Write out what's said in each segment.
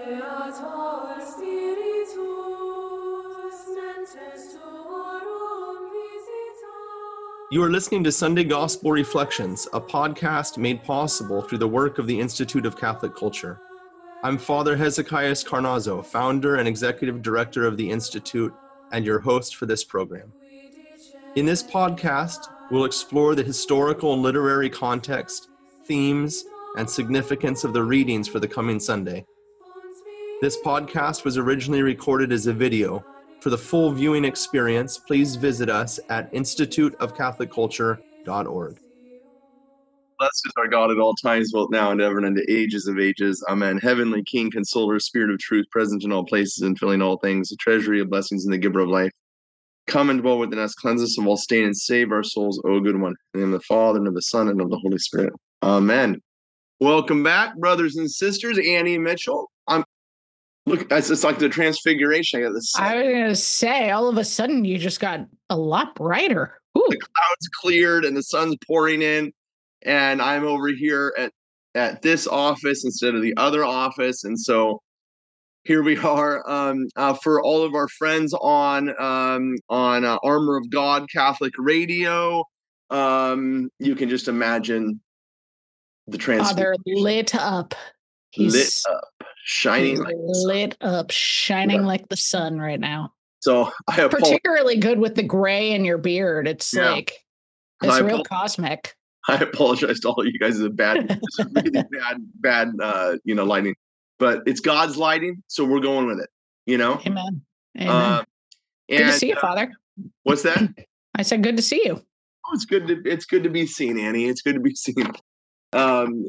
Creator Spiritus mentes tuorum visita. You are listening to Sunday Gospel Reflections, a podcast made possible through the work of the Institute of Catholic Culture. I'm Father Hezekiah Carnazzo, founder and executive director of the Institute, and your host for this program. In this podcast, we'll explore the historical and literary context, themes, and significance of the readings for the coming Sunday. This podcast was originally recorded as a video. For the full viewing experience, please visit us at instituteofcatholicculture.org. Blessed is our God at all times, both now and ever, and unto ages of ages. Amen. Heavenly King, Consoler, Spirit of truth, present in all places and filling all things, the treasury of blessings and the giver of life. Come and dwell within us, cleanse us of all stain, and save our souls, O good one. In the name of the Father, and of the Son, and of the Holy Spirit. Amen. Welcome back, brothers and sisters. Annie Mitchell. Look, it's just like the transfiguration. I got this. I was going to say, all of a sudden, you just got a lot brighter. Ooh. The clouds cleared and the sun's pouring in, and I'm over here at this office instead of the other office, and so here we are. For all of our friends on Armor of God Catholic Radio, you can just imagine the transfiguration. They're lit up. He's shining like the sun right now. So I apologize. Particularly good with the gray in your beard. It's like it's real cosmic. I apologize to all of you guys. It's really bad lighting, but it's God's lighting, so we're going with it. Amen. Amen. Good to see you, Father. What's that? I said, good to see you. Oh, it's good to be seen, Annie. It's good to be seen. I'm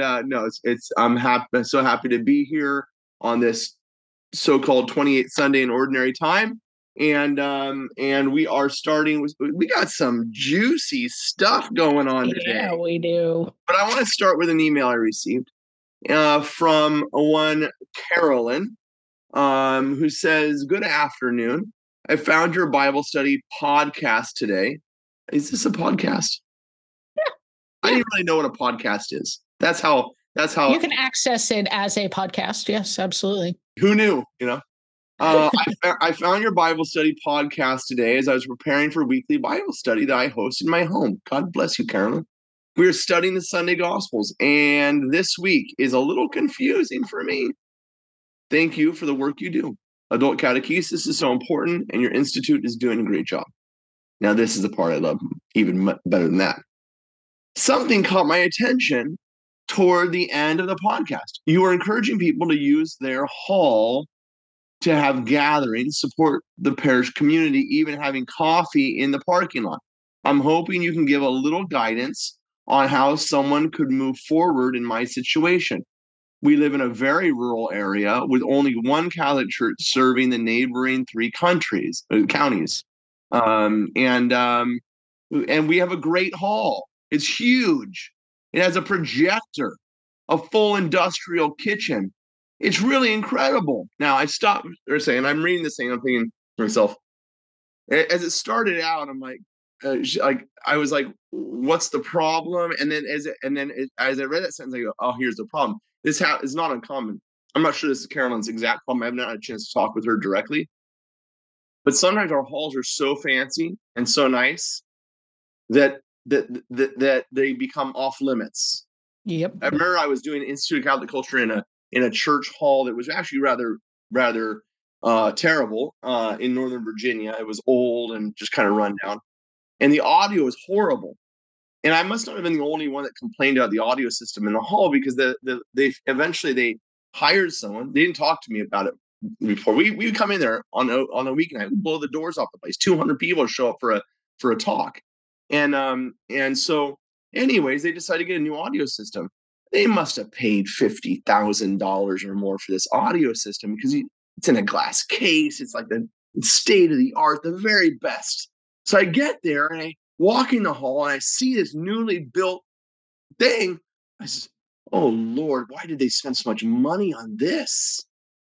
so happy to be here on this so-called 28th Sunday in Ordinary Time, and we are starting. We got some juicy stuff going on today. Yeah, we do. But I want to start with an email I received from one Carolyn, who says, "Good afternoon. I found your Bible study podcast today." Is this a podcast? I didn't really know what a podcast is. That's how you can access it as a podcast. Yes, absolutely. Who knew? I found your Bible study podcast today as I was preparing for weekly Bible study that I host in my home. God bless you, Carolyn. We are studying the Sunday Gospels, and this week is a little confusing for me. Thank you for the work you do. Adult catechesis is so important, and your institute is doing a great job. Now, this is the part I love even better than that. Something caught my attention toward the end of the podcast. You are encouraging people to use their hall to have gatherings, support the parish community, even having coffee in the parking lot. I'm hoping you can give a little guidance on how someone could move forward in my situation. We live in a very rural area with only one Catholic church serving the neighboring 3 counties. And we have a great hall. It's huge. It has a projector, a full industrial kitchen. It's really incredible. Now, I stopped saying, I'm reading this thing, I'm thinking to myself, as it started out, I'm like, I was like, what's the problem? And then as I read that sentence, I go, oh, here's the problem. This is not uncommon. I'm not sure this is Carolyn's exact problem. I haven't had a chance to talk with her directly. But sometimes our halls are so fancy and so nice that they become off limits. Yep. I remember I was doing Institute of Catholic Culture in a church hall that was actually rather terrible in Northern Virginia. It was old and just kind of run down, and the audio was horrible. And I must not have been the only one that complained about the audio system in the hall, because they eventually hired someone. They didn't talk to me about it before. We come in there on a weeknight, we blow the doors off the place. 200 people show up for a talk. And so anyways, they decided to get a new audio system. They must have paid $50,000 or more for this audio system, because it's in a glass case. It's like the state of the art, the very best. So I get there and I walk in the hall and I see this newly built thing. I said, oh Lord, why did they spend so much money on this?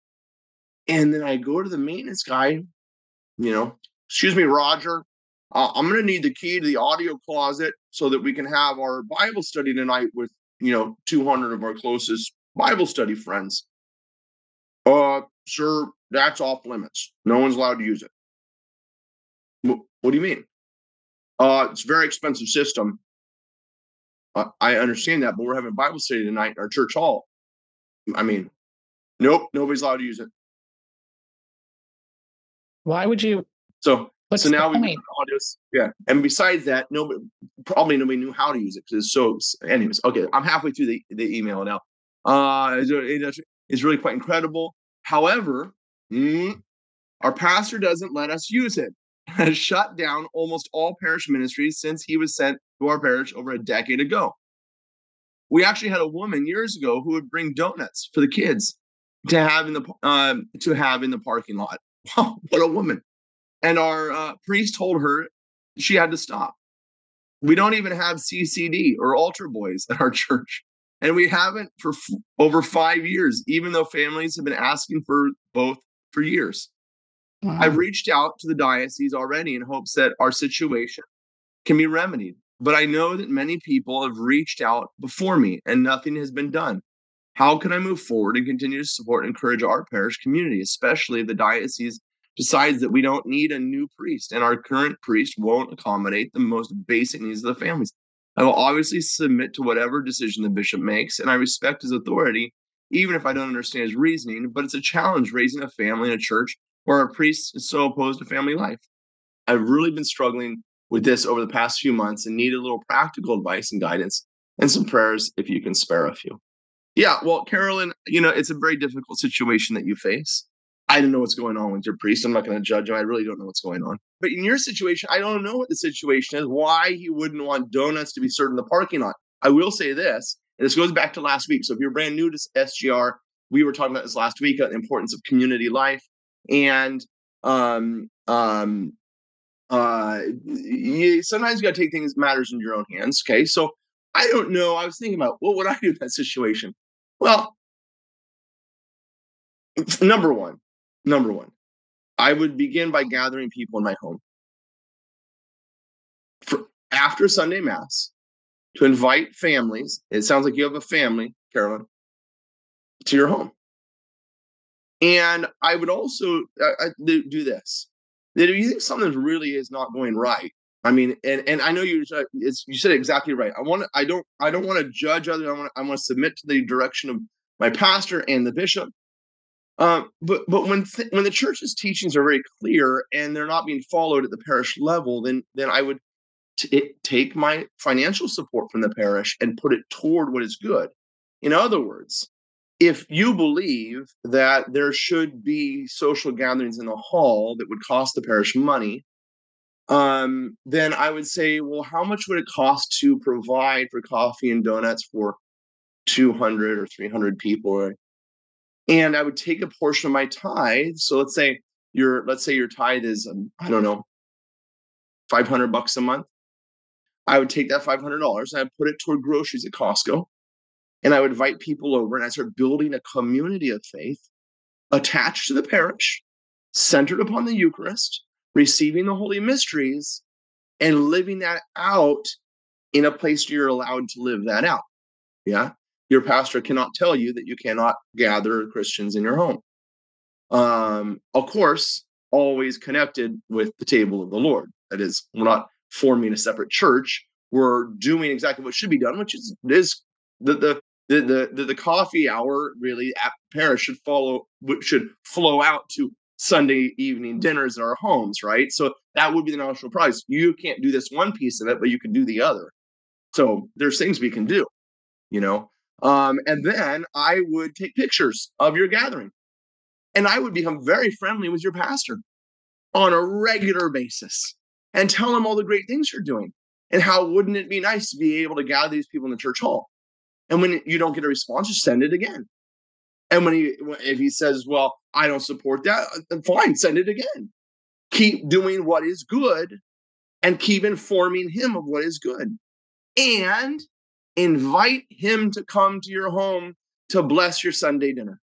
And then I go to the maintenance guy, excuse me, Roger, I'm going to need the key to the audio closet so that we can have our Bible study tonight with, 200 of our closest Bible study friends. Sir, that's off limits. No one's allowed to use it. What do you mean? It's a very expensive system. I understand that, but we're having Bible study tonight in our church hall. I mean, nope, nobody's allowed to use it. Why would you? So now we just and besides that, nobody knew how to use it because it's so. Anyways, okay, I'm halfway through the email now. It's really quite incredible. However, our pastor doesn't let us use it. Has shut down almost all parish ministries since he was sent to our parish over a decade ago. We actually had a woman years ago who would bring donuts for the kids to have in the parking lot. Wow, what a woman! And our priest told her she had to stop. We don't even have CCD or altar boys at our church, and we haven't for over 5 years, even though families have been asking for both for years. Wow. I've reached out to the diocese already in hopes that our situation can be remedied, but I know that many people have reached out before me and nothing has been done. How can I move forward and continue to support and encourage our parish community, especially if the diocese decides that we don't need a new priest and our current priest won't accommodate the most basic needs of the families? I will obviously submit to whatever decision the bishop makes, and I respect his authority, even if I don't understand his reasoning, but it's a challenge raising a family in a church where a priest is so opposed to family life. I've really been struggling with this over the past few months and need a little practical advice and guidance and some prayers if you can spare a few. Yeah, well, Carolyn, it's a very difficult situation that you face. I don't know what's going on with your priest. I'm not going to judge him. I really don't know what's going on. But in your situation, I don't know what the situation is, why he wouldn't want donuts to be served in the parking lot. I will say this, and this goes back to last week. So if you're brand new to SGR, we were talking about this last week, the importance of community life. And sometimes you got to take matters in your own hands. Okay, so I don't know. I was thinking about what would I do in that situation. Well, number one, I would begin by gathering people in my home after Sunday Mass to invite families. It sounds like you have a family, Carolyn, to your home. And I would also do this. That if you think something really is not going right, I mean, and I know you said it exactly right. I don't want to judge others. I want to submit to the direction of my pastor and the bishop. But when the church's teachings are very clear and they're not being followed at the parish level, then I would take my financial support from the parish and put it toward what is good. In other words, if you believe that there should be social gatherings in the hall that would cost the parish money, then I would say, well, how much would it cost to provide for coffee and donuts for 200 or 300 people? And I would take a portion of my tithe. So let's say your tithe is, I don't know, $500 a month. I would take that $500 and I'd put it toward groceries at Costco. And I would invite people over and I start building a community of faith attached to the parish, centered upon the Eucharist, receiving the Holy Mysteries, and living that out in a place where you're allowed to live that out. Yeah. Your pastor cannot tell you that you cannot gather Christians in your home. Of course, always connected with the table of the Lord. That is, we're not forming a separate church. We're doing exactly what should be done, which is the coffee hour really at parish should flow out to Sunday evening dinners in our homes, right? So that would be the national prize. You can't do this one piece of it, but you can do the other. So there's things we can do, and then I would take pictures of your gathering and I would become very friendly with your pastor on a regular basis and tell him all the great things you're doing and how wouldn't it be nice to be able to gather these people in the church hall. And when you don't get a response, just send it again. And if he says, well, I don't support that, then fine, send it again. Keep doing what is good and keep informing him of what is good. And invite him to come to your home to bless your Sunday dinner.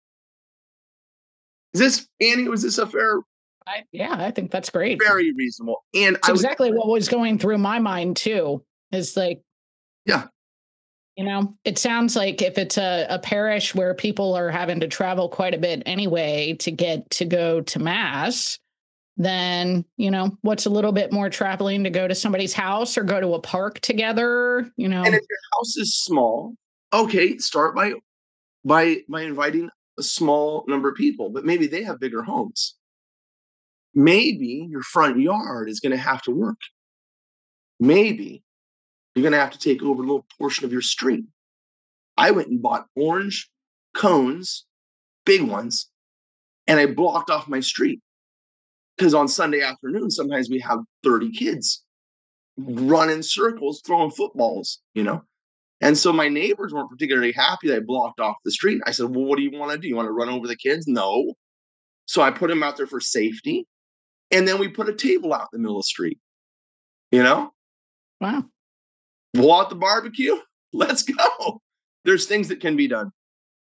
Annie, was this a fair? I think that's great. Very reasonable. And it's exactly what was going through my mind too. Is like, yeah. It sounds like if it's a parish where people are having to travel quite a bit anyway to get to go to mass, then, what's a little bit more traveling to go to somebody's house or go to a park together, And if your house is small, okay, start by inviting a small number of people, but maybe they have bigger homes. Maybe your front yard is going to have to work. Maybe you're going to have to take over a little portion of your street. I went and bought orange cones, big ones, and I blocked off my street. Because on Sunday afternoon, sometimes we have 30 kids running circles, throwing footballs, And so my neighbors weren't particularly happy that I blocked off the street. I said, well, what do you want to do? You want to run over the kids? No. So I put them out there for safety. And then we put a table out in the middle of the street. Wow. Want the barbecue? Let's go. There's things that can be done.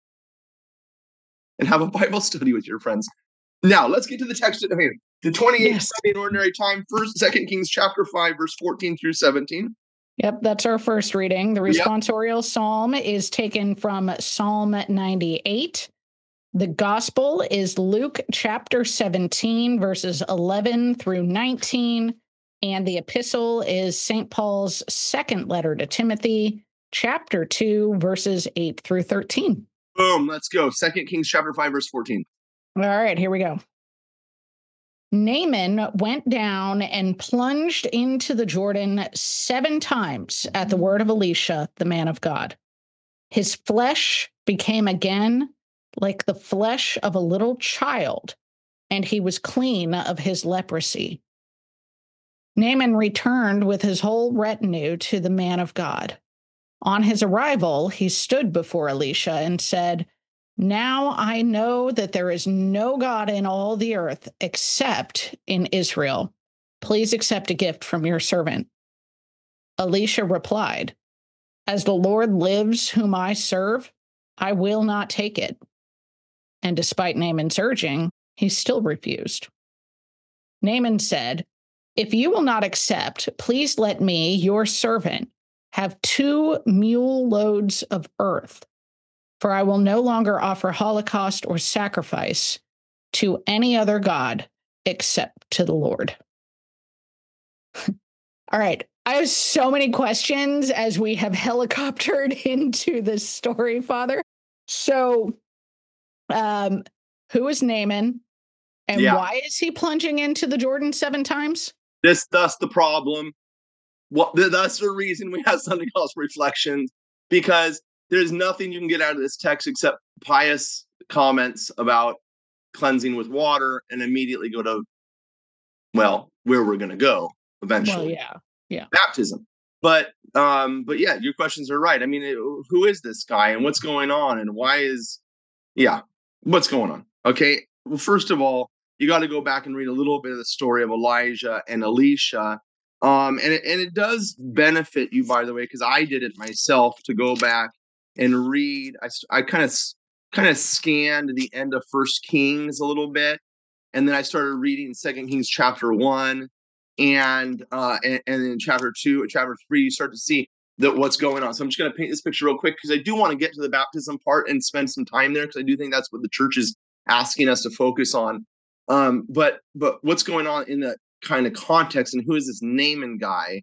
And have a Bible study with your friends. Now, let's get to the text at hand. The 28th Sunday in Ordinary Time, 2 Kings chapter 5, verse 14 through 17. Yep, that's our first reading. The responsorial psalm is taken from Psalm 98. The gospel is Luke chapter 17, verses 11 through 19. And the epistle is St. Paul's second letter to Timothy, chapter 2, verses 8 through 13. Boom, let's go. 2 Kings chapter 5, verse 14. All right, here we go. Naaman went down and plunged into the Jordan 7 times at the word of Elisha, the man of God. His flesh became again like the flesh of a little child, and he was clean of his leprosy. Naaman returned with his whole retinue to the man of God. On his arrival, he stood before Elisha and said, "Now I know that there is no God in all the earth except in Israel. Please accept a gift from your servant." Elisha replied, "As the Lord lives whom I serve, I will not take it." And despite Naaman's urging, he still refused. Naaman said, "If you will not accept, please let me, your servant, have 2 mule loads of earth. For I will no longer offer holocaust or sacrifice to any other god except to the Lord." All right. I have so many questions as we have helicoptered into this story, Father. So, who is Naaman? And why is he plunging into the Jordan 7 times? That's the problem. That's the reason we have Sunday Gospel Reflections, because there's nothing you can get out of this text except pious comments about cleansing with water and immediately go to, where we're going to go eventually. Well, yeah. Baptism. But yeah, your questions are right. I mean, who is this guy and what's going on and what's going on? Okay. Well, first of all, you got to go back and read a little bit of the story of Elijah and Elisha. And it does benefit you, by the way, because I did it myself, to go back and read. I kind of scanned the end of 1 Kings a little bit, and then I started reading 2 Kings chapter 1, and then chapter 2 and chapter 3. You start to see what's going on. So I'm just going to paint this picture real quick, because I do want to get to the baptism part and spend some time there, because I do think that's what the church is asking us to focus on. But what's going on in the kind of context, and who is this Naaman guy?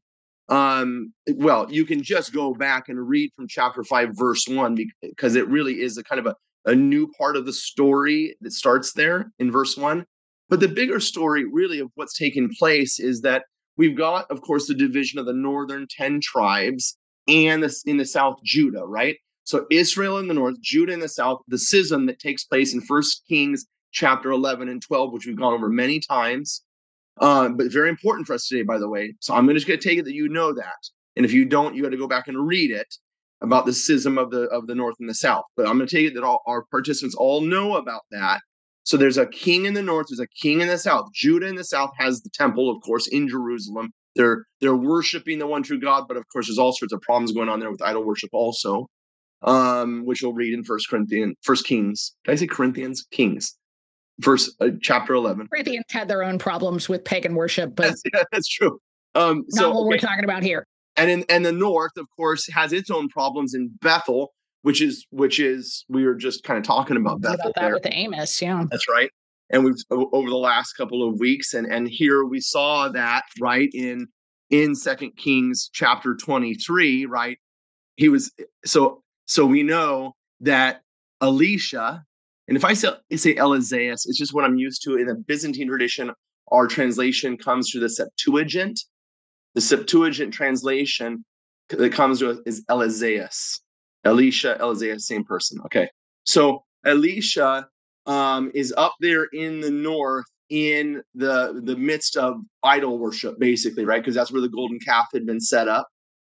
Well, you can just go back and read from chapter 5, verse 1, because it really is a kind of a new part of the story that starts there in verse 1. But the bigger story really of what's taking place is that we've got, of course, the division of the northern 10 tribes and in the south, Judah, right? So Israel in the north, Judah in the south, the schism that takes place in 1 Kings chapter 11 and 12, which we've gone over many times. But very important for us today, by the way. So I'm just going to take it that you know that. And if you don't, you got to go back and read it about the schism of the north and the south. But I'm going to take it that all our participants all know about that. So there's a king in the north, there's a king in the south. Judah in the south has the temple, of course, in Jerusalem. They're worshiping the one true God, but of course there's all sorts of problems going on there with idol worship also, which we'll read in 1 Kings. Did I say Corinthians? Kings. Chapter 11. Corinthians had their own problems with pagan worship, but that's true. not what we're talking about here. and the north, of course, has its own problems in Bethel, which is we were just kind of talking about What Bethel about that there. with Amos? Yeah. That's right. And we've over the last couple of weeks, and here we saw that right in Second Kings chapter 23, right? He was so we know that Elisha, and if I say Eliseus, it's just what I'm used to in the Byzantine tradition. Our translation comes through the Septuagint. The Septuagint translation that comes to us is Eliseus. Elisha, Eliseus, same person. Okay, so Elisha is up there in the north in the midst of idol worship, basically, right? Because that's where the golden calf had been set up.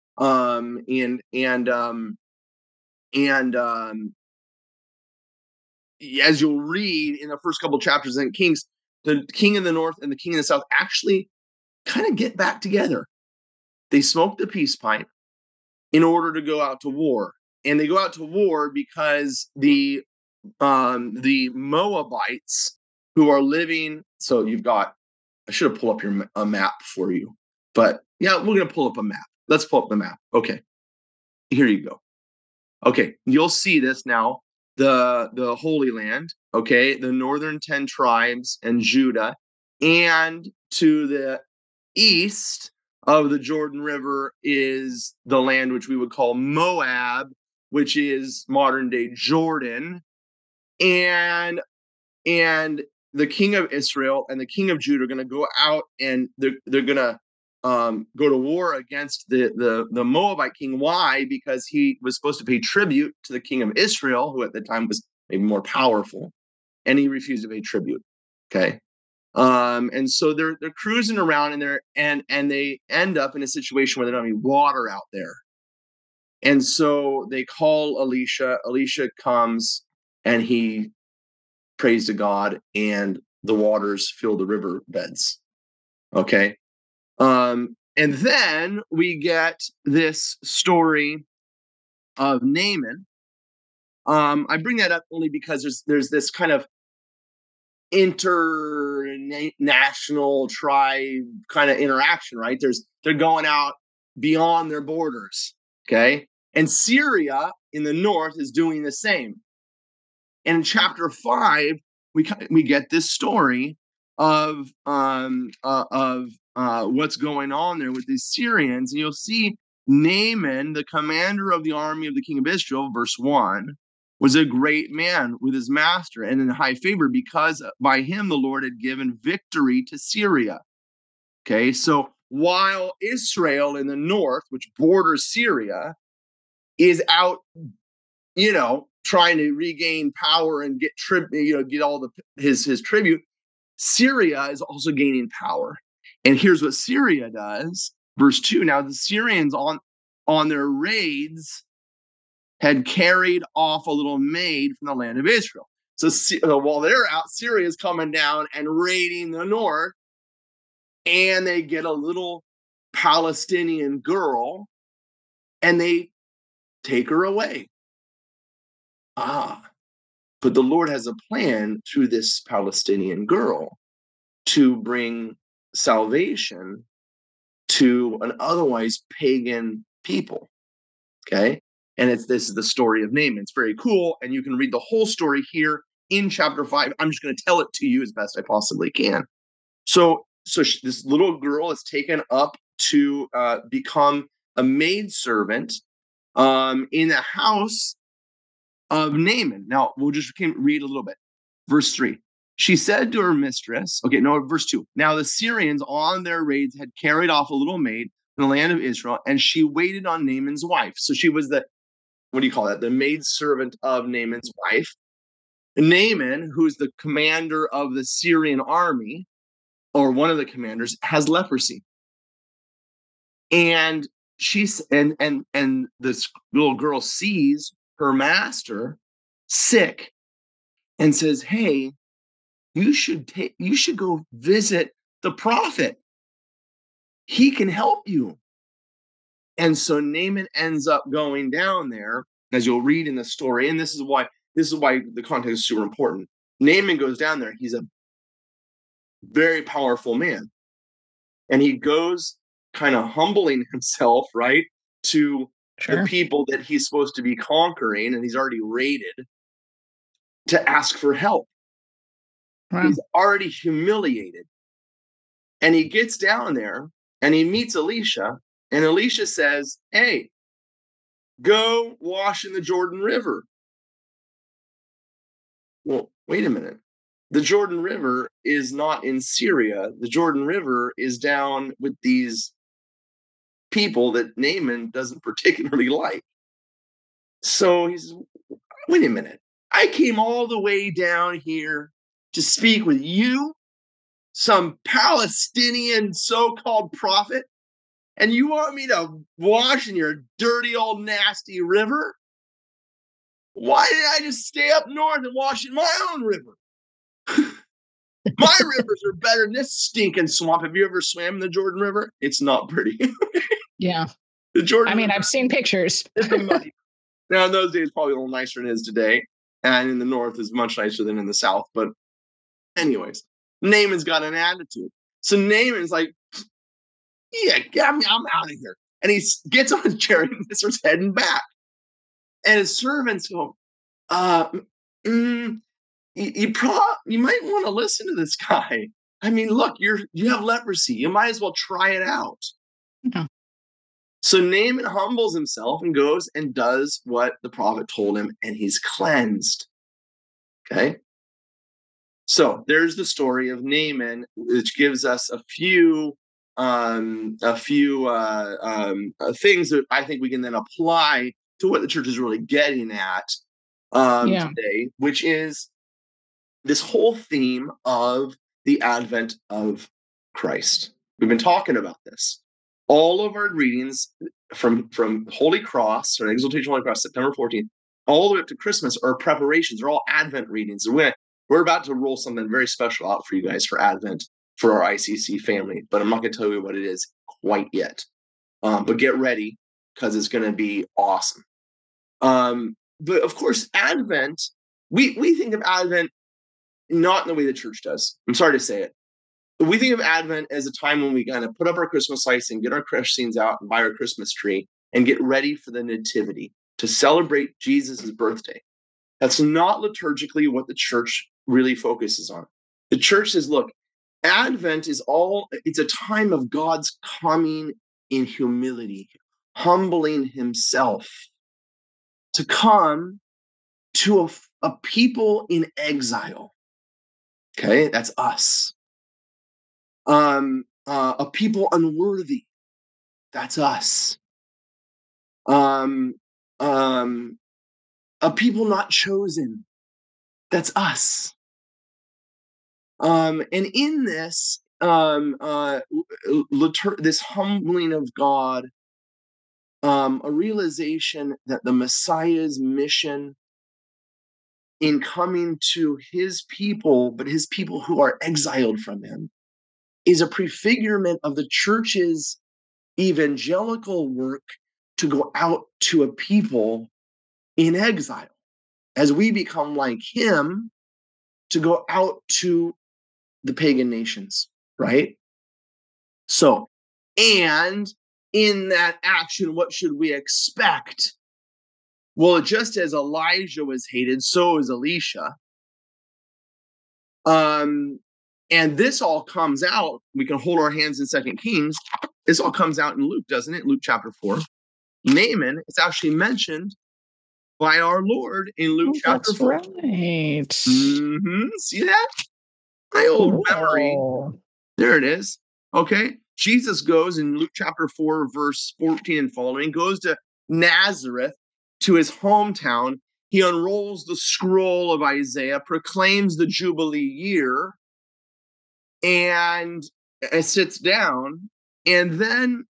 And as you'll read in the first couple of chapters in Kings, the king in the north and the king in the south actually kind of get back together. They smoke the peace pipe in order to go out to war, and they go out to war because the Moabites who are living. So you've got. I should have pulled up a map for you, but yeah, we're gonna pull up a map. Let's pull up the map. Okay, here you go. Okay, you'll see this now. The Holy Land, okay, the northern 10 tribes and Judah, and to the east of the Jordan River is the land which we would call Moab, which is modern day Jordan, and the king of Israel and the king of Judah are going to go out, and they're going to go to war against the Moabite king. Why? Because he was supposed to pay tribute to the king of Israel, who at the time was maybe more powerful, and he refused to pay tribute. Okay, and so they're cruising around, and they end up in a situation where they don't have any water out there, and so they call Elisha. Elisha comes, and he prays to God, and the waters fill the river beds. Okay. And then we get this story of Naaman. I bring that up only because there's this kind of international tribe kind of interaction, right? They're going out beyond their borders, okay? And Syria in the north is doing the same. And in chapter 5, we get this story of what's going on there with these Syrians. And you'll see Naaman, the commander of the army of the king of Israel, verse 1, was a great man with his master and in high favor, because by him the Lord had given victory to Syria. Okay, so while Israel in the north, which borders Syria, is out, trying to regain power and get get all his tribute, Syria is also gaining power. And here's what Syria does. Verse 2, now the Syrians on their raids had carried off a little maid from the land of Israel. So while they're out, Syria is coming down and raiding the north, and they get a little Palestinian girl, and they take her away. But the Lord has a plan through this Palestinian girl to bring salvation to an otherwise pagan people. Okay. And this is the story of Naaman. It's very cool. And you can read the whole story here in chapter 5. I'm just going to tell it to you as best I possibly can. So this little girl is taken up to become a maidservant in the house of Naaman. Now, we'll just read a little bit. Verse 3. She said to her mistress, verse 2. Now the Syrians on their raids had carried off a little maid from the land of Israel, and she waited on Naaman's wife. So she was the maidservant of Naaman's wife. Naaman, who's the commander of the Syrian army, or one of the commanders, has leprosy. And and this little girl sees her master sick and says, "Hey, you should go visit the prophet. He can help you." And so Naaman ends up going down there, as you'll read in the story. And this is why the context is super important. Naaman goes down there. He's a very powerful man. And he goes kind of humbling himself, right, to the Sure. people that he's supposed to be conquering, and he's already raided, to ask for help. Wow. He's already humiliated. And he gets down there and he meets Elisha, and Elisha says, hey, go wash in the Jordan River. Well, wait a minute. The Jordan River is not in Syria. The Jordan River is down with these people that Naaman doesn't particularly like. So he says, wait a minute. I came all the way down here to speak with you, some Palestinian so-called prophet, and you want me to wash in your dirty old nasty river? Why did I just stay up north and wash in my own river? My rivers are better than this stinking swamp. Have you ever swam in the Jordan River? It's not pretty. Yeah. The Jordan I mean, River I've seen pictures. is muddy. Now, in those days, probably a little nicer than it is today. And in the north is much nicer than in the south. But anyways, Naaman's got an attitude. So Naaman's like, yeah, I'm out of here. And he gets on his chariot and starts heading back. And his servants go, you might want to listen to this guy. I mean, look, you have leprosy. You might as well try it out. Yeah. So Naaman humbles himself and goes and does what the prophet told him, and he's cleansed. Okay. So there's the story of Naaman, which gives us a few things that I think we can then apply to what the church is really getting at today, which is this whole theme of the advent of Christ. We've been talking about this. All of our readings from Holy Cross, or Exaltation Holy Cross, September 14th, all the way up to Christmas are preparations. They're all Advent readings. We're about to roll something very special out for you guys for Advent for our ICC family, but I'm not going to tell you what it is quite yet. But get ready, because it's going to be awesome. But of course, Advent, we think of Advent not in the way the church does. I'm sorry to say it. But we think of Advent as a time when we kind of put up our Christmas lights and get our Christmas scenes out and buy our Christmas tree and get ready for the Nativity to celebrate Jesus' birthday. That's not liturgically what the church really focuses on. The church says, look, Advent it's a time of God's coming in humility, humbling himself to come to a people in exile. Okay, that's us. A people unworthy. That's us. A people not chosen. That's us. And in this, this humbling of God, a realization that the Messiah's mission in coming to his people, but his people who are exiled from him, is a prefigurement of the church's evangelical work to go out to a people in exile, as we become like him, to go out to the pagan nations, right? So, and in that action, what should we expect? Well, just as Elijah was hated, so is Elisha. And this all comes out, we can hold our hands in 2 Kings. This all comes out in Luke, doesn't it? Luke chapter 4. Naaman is actually mentioned by our Lord in Luke chapter 4. That's right. Mm-hmm. See that? My old memory. There it is. Okay. Jesus goes in Luke chapter 4, verse 14 and following, goes to Nazareth, to his hometown. He unrolls the scroll of Isaiah, proclaims the Jubilee year, and sits down. And then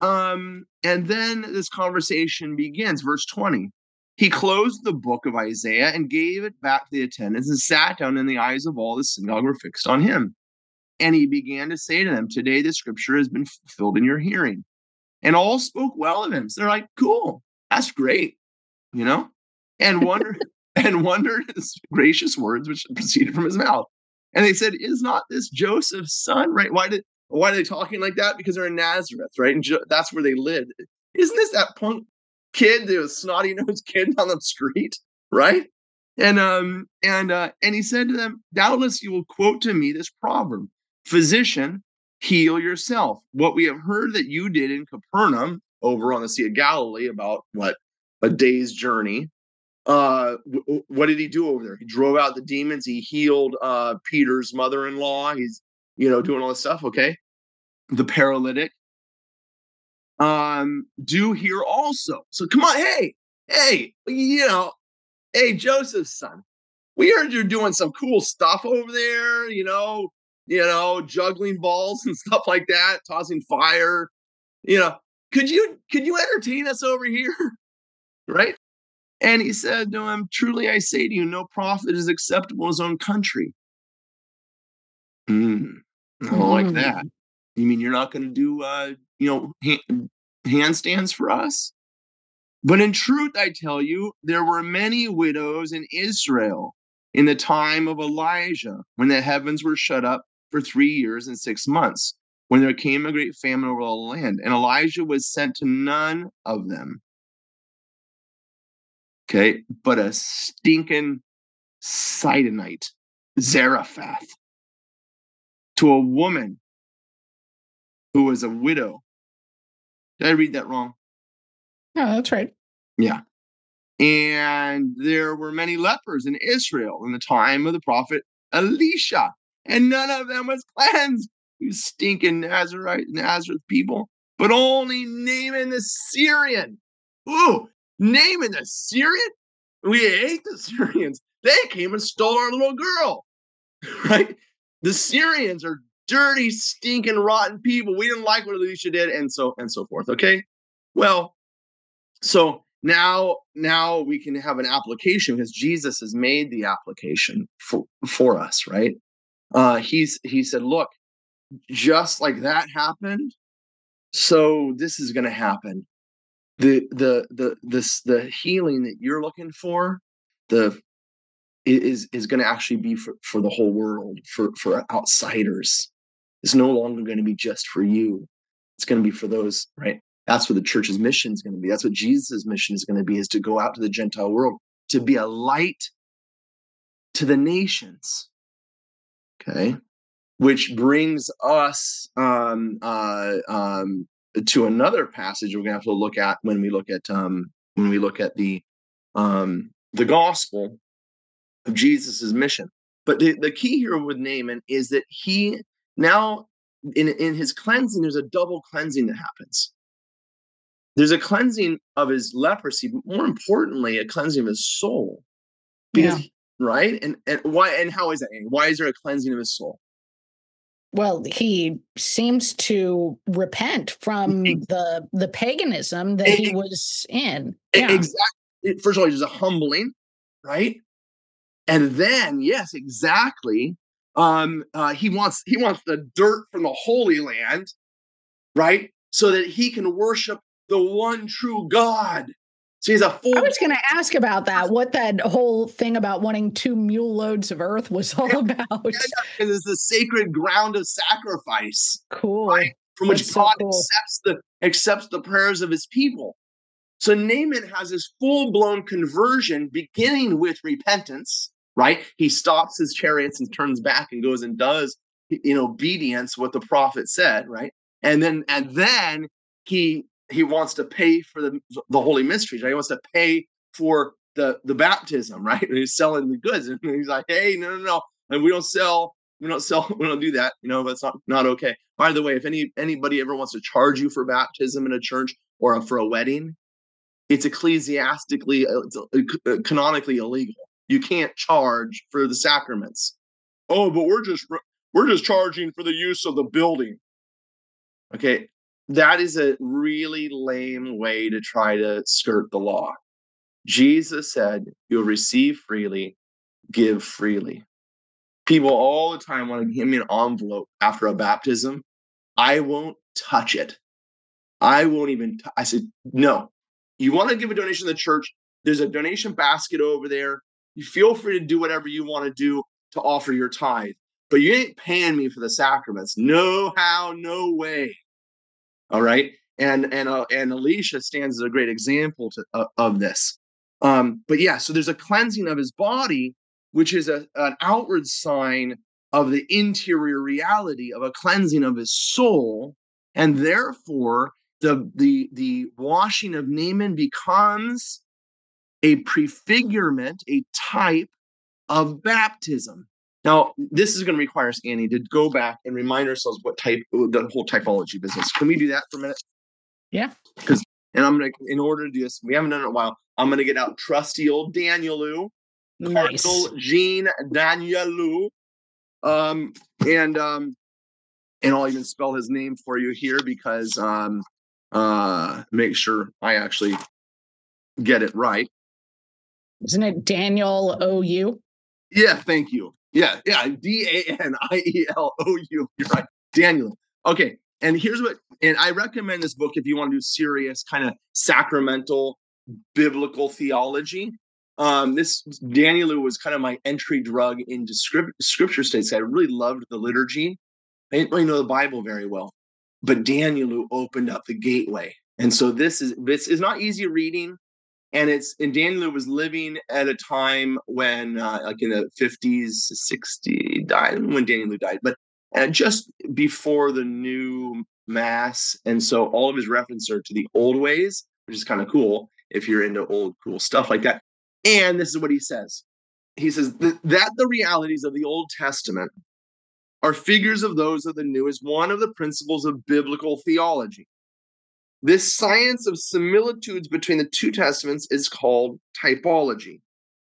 this conversation begins. Verse 20. He closed the book of Isaiah and gave it back to the attendants and sat down, and the eyes of all the synagogue were fixed on him. And he began to say to them, today the scripture has been fulfilled in your hearing. And all spoke well of him. So they're like, cool, that's great, and wondered his gracious words which proceeded from his mouth. And they said, is not this Joseph's son? Right? Why are they talking like that? Because they're in Nazareth, right? And that's where they lived. Isn't this that punk kid, the snotty-nosed kid on the street, right? And he said to them, "Doubtless you will quote to me this proverb: Physician, heal yourself. What we have heard that you did in Capernaum, over on the Sea of Galilee, about what, a day's journey. What did he do over there? He drove out the demons. He healed Peter's mother-in-law. He's doing all this stuff. Okay, the paralytic. Do here also. So come on, hey, hey, Joseph's son. We heard you're doing some cool stuff over there. Juggling balls and stuff like that, tossing fire. Could you entertain us over here, right?" And he said to him, "Truly I say to you, no prophet is acceptable in his own country." I don't like that. You mean you're not going to do, handstands for us? But in truth, I tell you, there were many widows in Israel in the time of Elijah, when the heavens were shut up for 3 years and 6 months, when there came a great famine over the land, and Elijah was sent to none of them. Okay, but a stinking Sidonite, Zarephath, to a woman who was a widow. Did I read that wrong? No, that's right. Yeah. And there were many lepers in Israel in the time of the prophet Elisha, and none of them was cleansed. You stinking Nazareth people, but only Naaman the Syrian. Ooh, Naaman the Syrian? We hate the Syrians. They came and stole our little girl, right? The Syrians are dirty, stinking, rotten people. We didn't like what Elisha did, and so forth. Okay, well, so now we can have an application because Jesus has made the application for us, right? He said, "Look, just like that happened, so this is going to happen. The healing that you're looking for, is going to actually be for the whole world, for outsiders. It's no longer going to be just for you. It's going to be for those, right? That's what the church's mission is going to be. That's what Jesus' mission is going to be, is to go out to the Gentile world, to be a light to the nations." Okay, which brings us to another passage we're going to have to look at when we look at the gospel of Jesus's mission. But the key here with Naaman is that he now, in his cleansing, there's a double cleansing that happens. There's a cleansing of his leprosy, but more importantly, a cleansing of his soul. Because, right? And why? And how is that? Why is there a cleansing of his soul? Well, he seems to repent from the paganism that he was in. Yeah. Exactly. First of all, there's a humbling, right? And then, yes, exactly. He wants the dirt from the Holy Land, right? So that he can worship the one true God. So he's a full. I was going to ask about that. What that whole thing about wanting 2 mule loads of earth was all about. Because it's the sacred ground of sacrifice. Cool. Right? From which That's God so cool. accepts the prayers of his people. So Naaman has this full-blown conversion, beginning with repentance, right? He stops his chariots and turns back and goes and does in obedience what the prophet said, right? And then he wants to pay for the holy mysteries, right? He wants to pay for the baptism, right? And he's selling the goods, and he's like, "Hey, no, and we don't do that. That's not okay." By the way, if anybody ever wants to charge you for baptism in a church or for a wedding, it's ecclesiastically, canonically illegal. You can't charge for the sacraments. Oh, but we're just charging for the use of the building. Okay, that is a really lame way to try to skirt the law. Jesus said, "You'll receive freely, give freely." People all the time want to give me an envelope after a baptism. I won't touch it. I won't even. I said, "No. You want to give a donation to the church? There's a donation basket over there. You feel free to do whatever you want to do to offer your tithe. but you ain't paying me for the sacraments. No how, no way. All right. And Elisha stands as a great example of this. But yeah, so there's a cleansing of his body, which is an outward sign of the interior reality of a cleansing of his soul. And therefore, the washing of Naaman becomes a prefigurement, a type of baptism. Now, this is going to require us, Annie, to go back and remind ourselves what type, the whole typology business. Can we do that for a minute? Yeah. And I'm going to, in order to do this, we haven't done it in a while. I'm going to get out trusty old Danielou, Nice. Cardinal Jean Danielou, and I'll even spell his name for you here because make sure I actually get it right. Isn't it Daniel O.U.? Yeah, thank you. Yeah, Danielou. You're right, Daniel. Okay, and here's what, and I recommend this book if you want to do serious kind of sacramental biblical theology. This Danielou was kind of my entry drug into scripture studies. I really loved the liturgy. I didn't really know the Bible very well, but Danielou opened up the gateway. And so this is not easy reading. And Danielou was living at a time when, like in the 50s, 60, died when Danielou died, but just before the new mass. And so all of his references are to the old ways, which is kind of cool if you're into old, cool stuff like that. And this is what he says. He says that the realities of the Old Testament are figures of those of the New is one of the principles of biblical theology. This science of similitudes between the two testaments is called typology.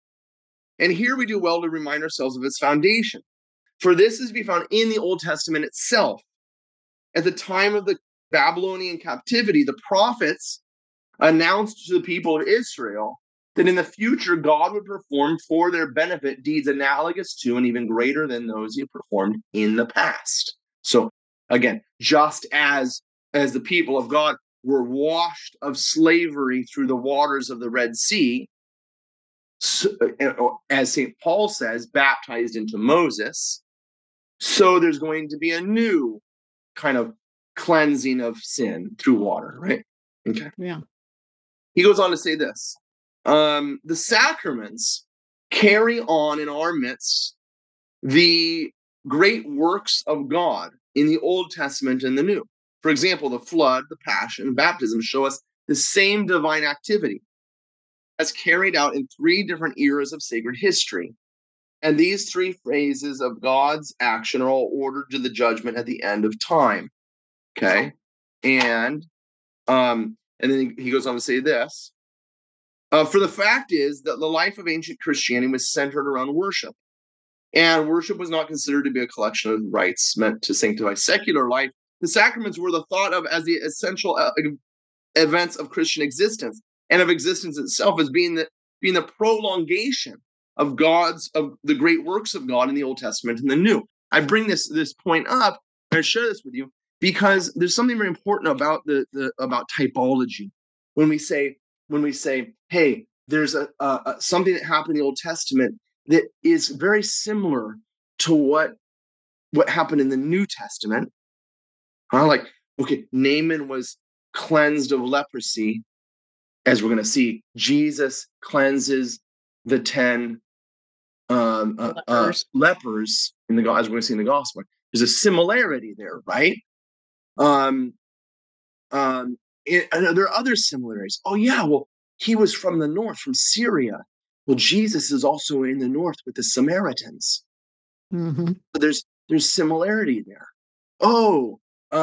And here we do well to remind ourselves of its foundation. For this is to be found in the Old Testament itself. At the time of the Babylonian captivity, the prophets announced to the people of Israel that in the future God would perform for their benefit deeds analogous to and even greater than those he had performed in the past. So again, just as the people of God were washed of slavery through the waters of the Red Sea, so, as St. Paul says, baptized into Moses, so there's going to be a new kind of cleansing of sin through water, right? Okay. Yeah. He goes on to say this. The sacraments carry on in our midst the great works of God in the Old Testament and the New. For example, the flood, the passion, and baptism show us the same divine activity as carried out in three different eras of sacred history. And these three phases of God's action are all ordered to the judgment at the end of time. Okay? And then he goes on to say this. For the fact is that the life of ancient Christianity was centered around worship. And worship was not considered to be a collection of rites meant to sanctify secular life. The sacraments were the thought of as the essential events of Christian existence and of existence itself as being the prolongation of the great works of God in the Old Testament and the New. I bring this point up and I share this with you because there's something very important about about typology. When we say, hey, there's something that happened in the Old Testament that is very similar to what happened in the New Testament. Like, okay, Naaman was cleansed of leprosy, as we're going to see. Jesus cleanses the 10 lepers in the as we're going to see in the gospel. There's a similarity there, right? And there are other similarities. Oh yeah, well, he was from the north, from Syria. Well, Jesus is also in the north with the Samaritans. Mm-hmm. So there's similarity there. Oh,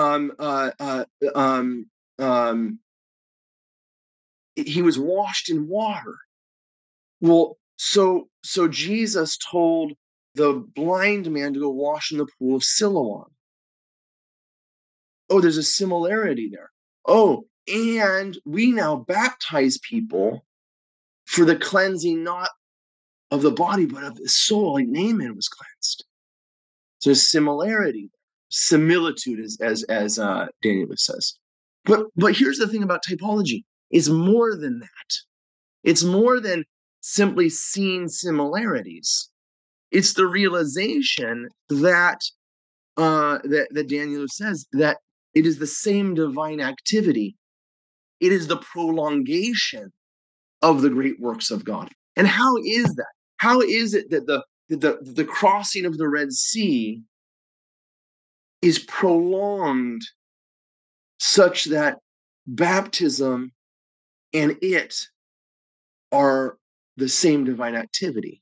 he was washed in water. Well, so Jesus told the blind man to go wash in the pool of Siloam. Oh, there's a similarity there. Oh, and we now baptize people for the cleansing not of the body, but of the soul, like Naaman was cleansed. So there's similarity, similitude, as Daniel says. But here's the thing about typology: it's more than that. It's more than simply seeing similarities. it's the realization that that Daniel says that it is the same divine activity. It is the prolongation of the great works of God. And how is that? How is it that the crossing of the Red Sea is prolonged such that baptism and it are the same divine activity?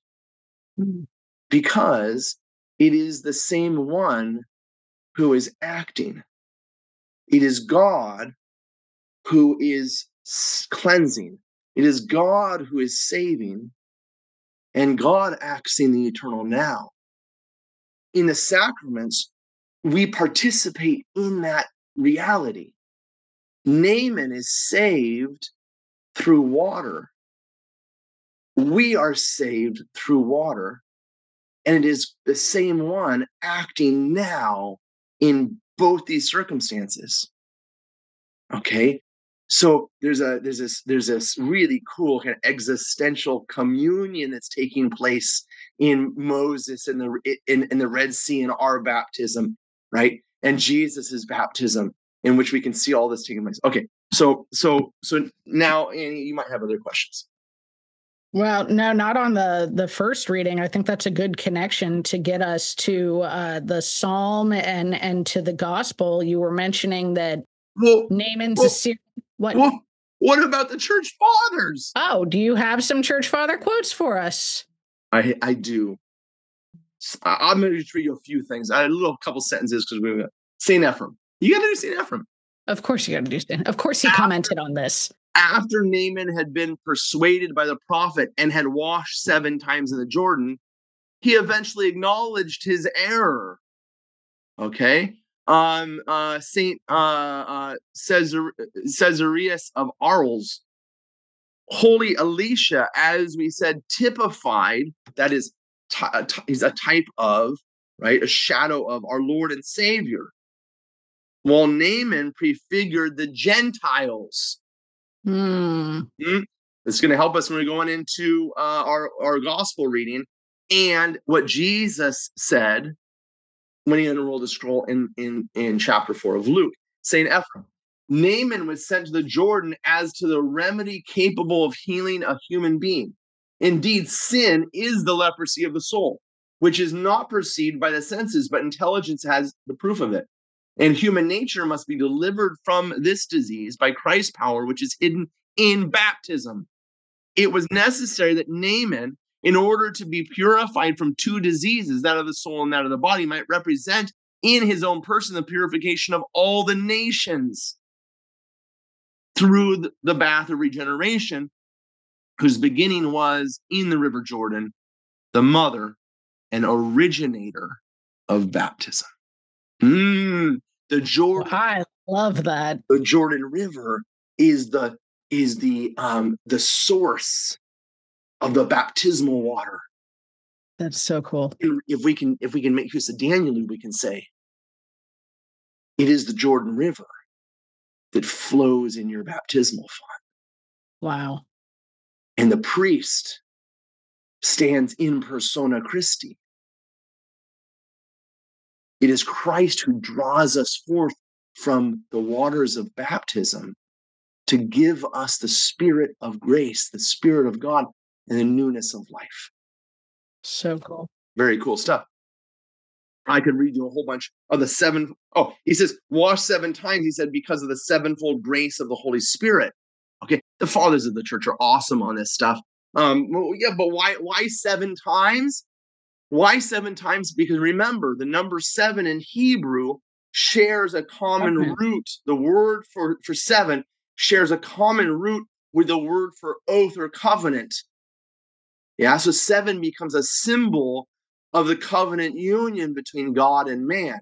Because it is the same one who is acting. It is God who is cleansing. It is God who is saving, and God acts in the eternal now. In the sacraments, we participate in that reality. Naaman is saved through water. We are saved through water, and it is the same one acting now in both these circumstances. Okay, so there's this really cool kind of existential communion that's taking place in Moses and in the Red Sea in our baptism, right? And Jesus's baptism, in which we can see all this taking place. Okay, so now, Annie, you might have other questions. Well, no, not on the first reading. I think that's a good connection to get us to the Psalm and to the Gospel. You were mentioning that Naaman's a Syrian. What about the church fathers? Oh, do you have some church father quotes for us? I do. I'm going to just read you a few things. I had a couple sentences because we have St. Ephraim. You got to do St. Ephraim. Of course you got to do St. Of course he commented on this. After Naaman had been persuaded by the prophet and had washed 7 times in the Jordan, he eventually acknowledged his error. Okay. Saint Caesarius of Arles, Holy Elisha, as we said, typified, that is, he's a type of, right, a shadow of our Lord and Savior, while Naaman prefigured the Gentiles. It's going to help us when we're going into our gospel reading and what Jesus said when he unrolled the scroll in chapter 4 of Luke. St. Ephraim, Naaman was sent to the Jordan as to the remedy capable of healing a human being. Indeed, sin is the leprosy of the soul, which is not perceived by the senses, but intelligence has the proof of it. And human nature must be delivered from this disease by Christ's power, which is hidden in baptism. It was necessary that Naaman, in order to be purified from 2 diseases, that of the soul and that of the body, might represent in his own person the purification of all the nations through the bath of regeneration, whose beginning was in the river Jordan, the mother and originator of baptism. The Jordan. I love that. The Jordan River is the source of the baptismal water. That's so cool. If we can make use of Daniel, we can say it is the Jordan River that flows in your baptismal font. Wow. And the priest stands in persona Christi. It is Christ who draws us forth from the waters of baptism to give us the Spirit of grace, the Spirit of God, and the newness of life. So cool. Very cool stuff. I could read you a whole bunch of the 7. Oh, he says, wash 7 times. He said, because of the 7-fold grace of the Holy Spirit. Okay, the fathers of the church are awesome on this stuff. Well, yeah, but why 7 times? Why 7 times? Because remember, the number 7 in Hebrew shares a common root. The word for 7 shares a common root with the word for oath or covenant. Yeah, so 7 becomes a symbol of the covenant union between God and man.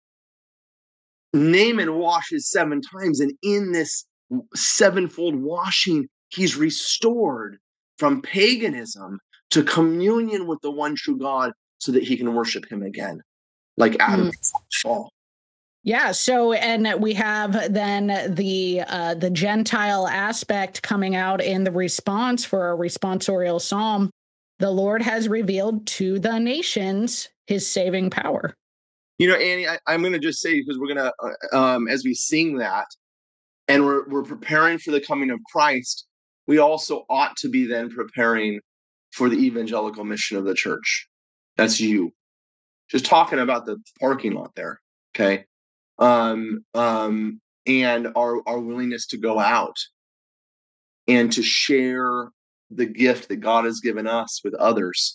Naaman washes 7 times, and in this 7-fold washing, he's restored from paganism to communion with the one true God so that he can worship him again, like Adam fall. Yeah. So, and we have then the Gentile aspect coming out in the response for a responsorial psalm the Lord has revealed to the nations his saving power. Annie, I'm going to just say, because we're going to, as we sing that, and we're preparing for the coming of Christ, we also ought to be then preparing for the evangelical mission of the church. That's you. Just talking about the parking lot there, okay? And our willingness to go out and to share the gift that God has given us with others.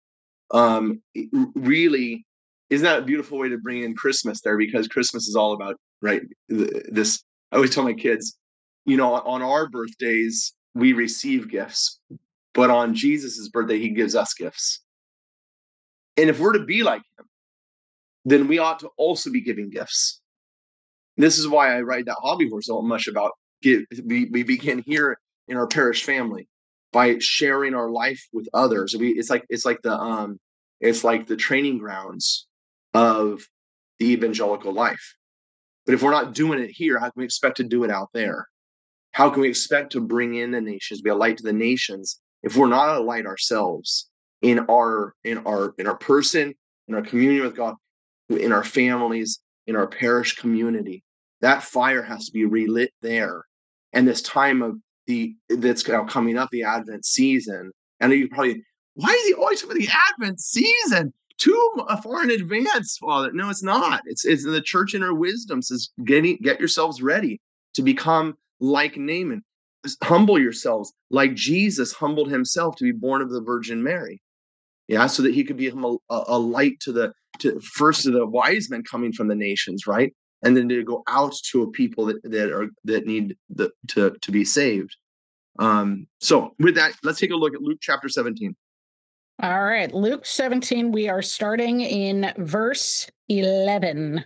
Really, isn't that a beautiful way to bring in Christmas there? Because Christmas is all about, right, this. I always tell my kids, on our birthdays, we receive gifts, but on Jesus's birthday, he gives us gifts. And if we're to be like him, then we ought to also be giving gifts. This is why I ride that hobby horse so much about we begin here in our parish family by sharing our life with others. It's like the training grounds of the evangelical life. But if we're not doing it here, how can we expect to do it out there? How can we expect to bring in the nations, be a light to the nations, if we're not a light ourselves in our person, in our communion with God, in our families, in our parish community? That fire has to be relit there. And this time that's now coming up, the Advent season. And you probably, why is he always for the Advent season? Too far in advance, Father. No, it's not. It's the church in her wisdom says, get yourselves ready to become like Naaman. Humble yourselves like Jesus humbled himself to be born of the Virgin Mary. Yeah, so that he could be a light to the wise men coming from the nations, right? And then to go out to a people that need to be saved. So with that, let's take a look at Luke chapter 17. All right, Luke 17, we are starting in verse 11.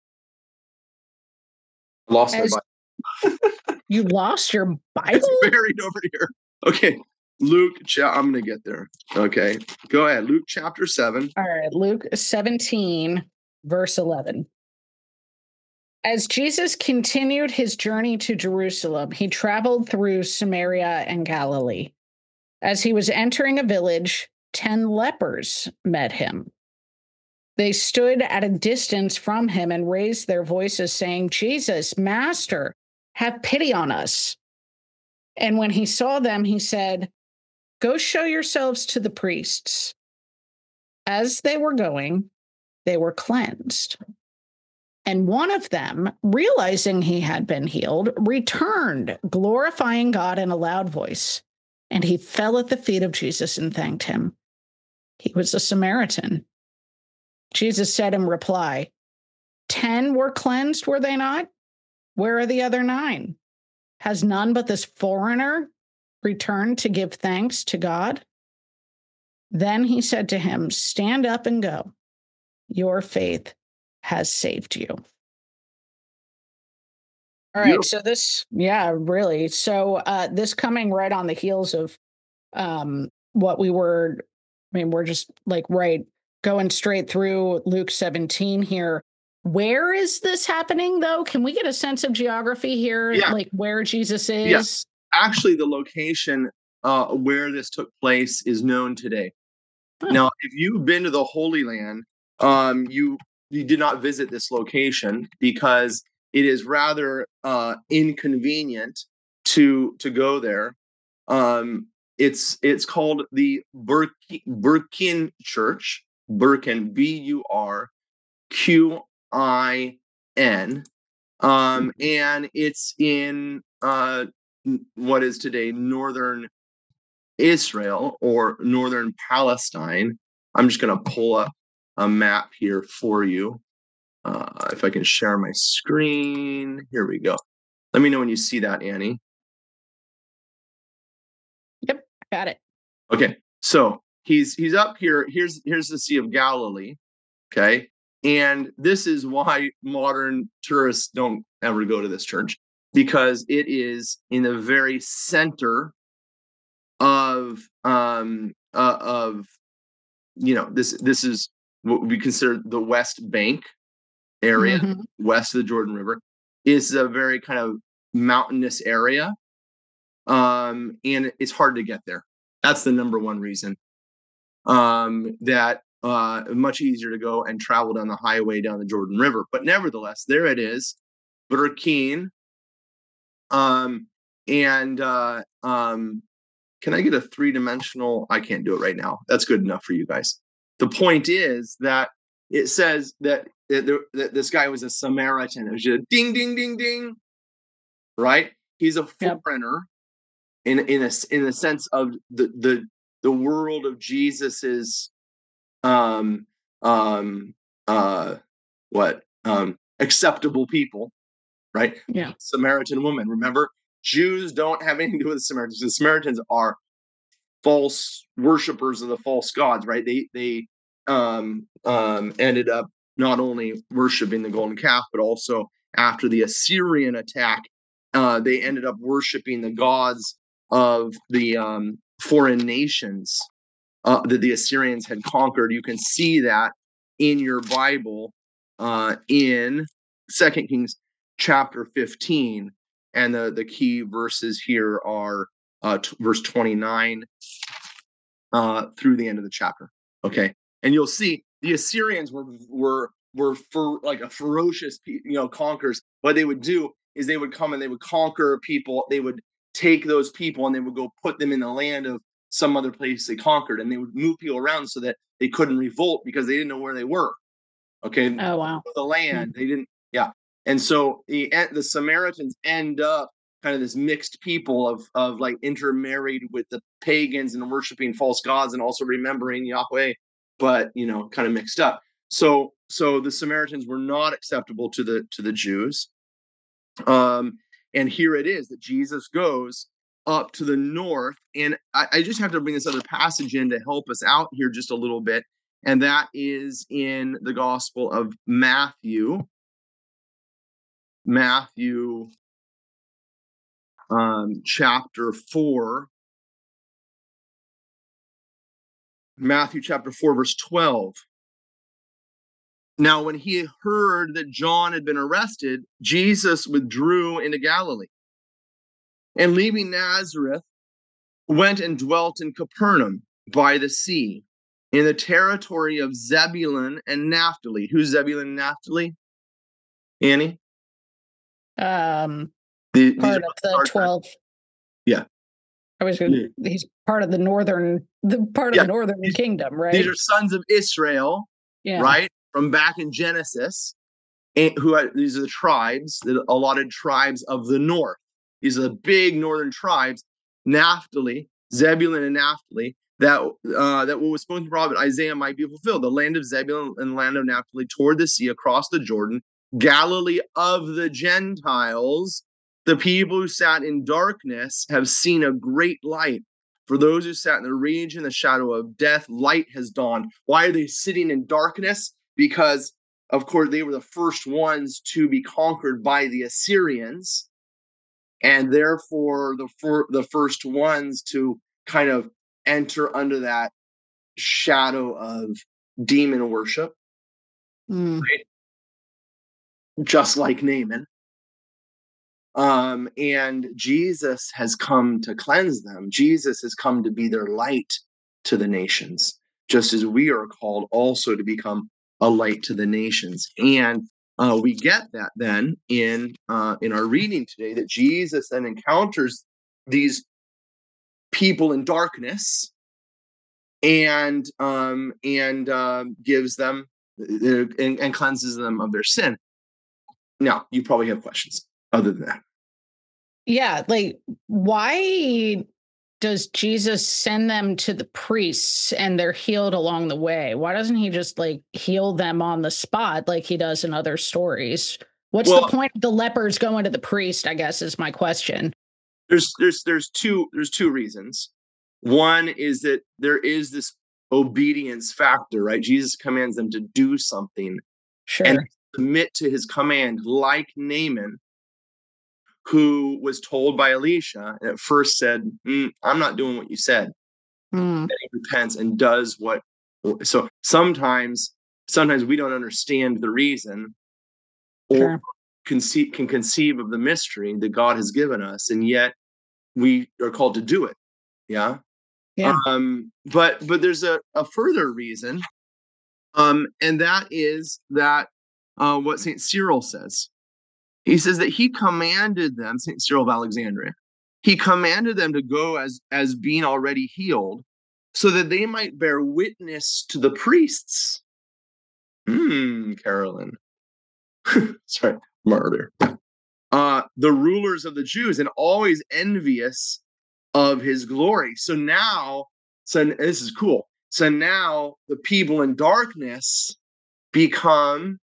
Lost my Bible. You lost your Bible? It's buried over here. Okay, Luke, I'm going to get there. Okay, go ahead. Luke chapter 7. All right, Luke 17, verse 11. As Jesus continued his journey to Jerusalem, he traveled through Samaria and Galilee. As he was entering a village, 10 lepers met him. They stood at a distance from him and raised their voices, saying, "Jesus, Master, have pity on us." And when he saw them, he said, "Go show yourselves to the priests." As they were going, they were cleansed. And one of them, realizing he had been healed, returned, glorifying God in a loud voice. And he fell at the feet of Jesus and thanked him. He was a Samaritan. Jesus said in reply, 10 were cleansed, were they not? Where are the other 9? Has none but this foreigner returned to give thanks to God? Then he said to him, "Stand up and go. Your faith has saved you." All right. So this, really. So this coming right on the heels of what we're just going straight through Luke 17 here. Where is this happening, though? Can we get a sense of geography here, like where Jesus is? Yes. Actually, the location where this took place is known today. Huh. Now, if you've been to the Holy Land, you did not visit this location because it is rather inconvenient to go there. It's called the Burkin Church, Burkin, Burqin, and it's in what is today northern Israel or northern Palestine. I'm just going to pull up a map here for you. If I can share my screen. Here we go. Let me know when you see that, Annie. Yep, got it. Okay, so he's up here. Here's the Sea of Galilee. Okay, and this is why modern tourists don't ever go to this church, because it is in the very center of this is what we consider the West Bank area, west of the Jordan River. Is a very kind of mountainous area, and it's hard to get there. That's the number one reason. that much easier to go and travel down the highway down the Jordan River. But nevertheless, there it is, Burkeen. Can I get a three-dimensional? I can't do it right now. That's good enough for you guys. The point is that it says that this guy was a Samaritan. It was just ding, ding, ding, ding. Right? He's a foreigner in the sense of the world of Jesus's acceptable people, right? Yeah. Samaritan woman. Remember, Jews don't have anything to do with the Samaritans. The Samaritans are false worshipers of the false gods, right? They ended up not only worshiping the golden calf, but also after the Assyrian attack, they ended up worshiping the gods of the foreign nations that the Assyrians had conquered. You can see that in your Bible in 2 Kings chapter 15. And the key verses here are verse 29 through the end of the chapter. Okay, and you'll see the Assyrians were for like a ferocious, conquerors. What they would do is they would come and they would conquer people. They would take those people and they would go put them in the land of some other place they conquered, and they would move people around so that they couldn't revolt because they didn't know where they were. Okay. Oh wow. The land they didn't. Yeah. And so the Samaritans end up kind of this mixed people of like intermarried with the pagans and worshiping false gods and also remembering Yahweh, but kind of mixed up. So the Samaritans were not acceptable to the Jews. And here it is that Jesus goes up to the north, and I just have to bring this other passage in to help us out here just a little bit, and that is in the Gospel of Matthew. Chapter 4. Matthew chapter 4, verse 12. Now, when he heard that John had been arrested, Jesus withdrew into Galilee, and leaving Nazareth, went and dwelt in Capernaum by the sea, in the territory of Zebulun and Naphtali. Who's Zebulun and Naphtali? Annie? Part of the 12. Yeah. He's part of the northern kingdom, right? These are sons of Israel, right? From back in Genesis. These are the tribes, the allotted tribes of the north. These are the big northern tribes, Naphtali, Zebulun and Naphtali, that what was spoken to prophet Isaiah might be fulfilled. The land of Zebulun and the land of Naphtali toward the sea across the Jordan, Galilee of the Gentiles. The people who sat in darkness have seen a great light. For those who sat in the region, the shadow of death, light has dawned. Why are they sitting in darkness? Because, of course, they were the first ones to be conquered by the Assyrians, and therefore the first ones to kind of enter under that shadow of demon worship, right? Just like Naaman. And Jesus has come to cleanse them. Jesus has come to be their light to the nations, just as we are called also to become a light to the nations. And we get that then in our reading today, that Jesus then encounters these people in darkness and gives them and cleanses them of their sin. Now, you probably have questions other than that. Yeah, like why does Jesus send them to the priests and they're healed along the way? Why doesn't he just like heal them on the spot like he does in other stories? What's the point of the lepers going to the priest, I guess, is my question. There's two reasons. One is that there is this obedience factor, right? Jesus commands them to do something and submit to his command, like Naaman, who was told by Elisha and at first said, I'm not doing what you said. And he repents and does what. So sometimes we don't understand the reason or can conceive of the mystery that God has given us, and yet we are called to do it. Yeah. Yeah. But there's a further reason, and that is that what Saint Cyril says. He says that he commanded them, Saint Cyril of Alexandria, he commanded them to go as being already healed, so that they might bear witness to the priests. Carolyn. Sorry, murder. The rulers of the Jews, and always envious of his glory. So this is cool. So now the people in darkness become